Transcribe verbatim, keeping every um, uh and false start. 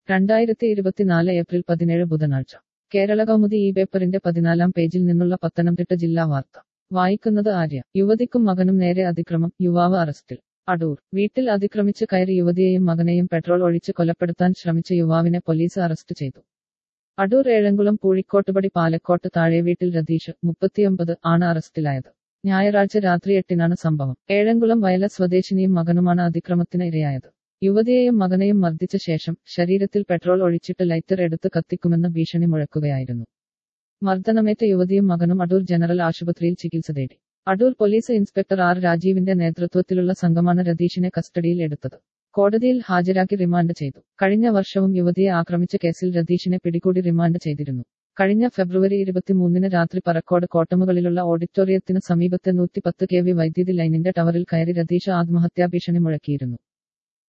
രണ്ടായിരത്തി ഇരുപത്തിനാല് ഏപ്രിൽ പതിനേഴ് ബുധനാഴ്ച കേരള കൗമുദി ഈ പേപ്പറിന്റെ പതിനാലാം പേജിൽ നിന്നുള്ള പത്തനംതിട്ട ജില്ലാ വാർത്ത വായിക്കുന്നത് ആര്യ. യുവതിക്കും മകനും നേരെ അതിക്രമം, യുവാവ് അറസ്റ്റിൽ. അടൂർ. വീട്ടിൽ അതിക്രമിച്ച് കയറി യുവതിയെയും മകനെയും പെട്രോൾ ഒഴിച്ച് കൊലപ്പെടുത്താൻ ശ്രമിച്ച യുവാവിനെ പോലീസ് അറസ്റ്റ് ചെയ്തു. അടൂർ ഏഴംകുളം പൂഴിക്കോട്ടുപടി പാലക്കോട്ട് താഴെവീട്ടിൽ രതീഷ്, മുപ്പത്തിയൊമ്പത്, ആണ് അറസ്റ്റിലായത്. ഞായറാഴ്ച രാത്രി എട്ടിനാണ് സംഭവം. ഏഴംകുളം വയല സ്വദേശിനിയും മകനുമാണ് അതിക്രമത്തിന് ഇരയായത്. യുവതിയെയും മകനെയും മർദ്ദിച്ച ശേഷം ശരീരത്തിൽ പെട്രോൾ ഒഴിച്ചിട്ട് ലൈറ്റർ എടുത്ത് കത്തിക്കുമെന്ന് ഭീഷണി മുഴക്കുകയായിരുന്നു. മർദ്ദനമേറ്റ യുവതിയും മകനും അടൂർ ജനറൽ ആശുപത്രിയിൽ ചികിത്സ തേടി. അടൂർ പോലീസ് ഇൻസ്പെക്ടർ ആർ രാജീവിന്റെ നേതൃത്വത്തിലുള്ള സംഘമാണ് രതീഷിനെ കസ്റ്റഡിയിൽ എടുത്തത്. കോടതിയിൽ ഹാജരാക്കി റിമാൻഡ് ചെയ്തു. കഴിഞ്ഞ വർഷവും യുവതിയെ ആക്രമിച്ച കേസിൽ രതീഷിനെ പിടികൂടി റിമാൻഡ് ചെയ്തിരുന്നു. കഴിഞ്ഞ ഫെബ്രുവരി ഇരുപത്തിമൂന്നിന് രാത്രി പറക്കോട് കോട്ടമുകളിലുള്ള ഓഡിറ്റോറിയത്തിനു സമീപത്തെ നൂറ്റിപ്പത്ത് കെ വി വൈദ്യുതി ലൈനിന്റെ ടവറിൽ കയറി രതീഷ് ആത്മഹത്യാ ഭീഷണി മുഴക്കിയിരുന്നു.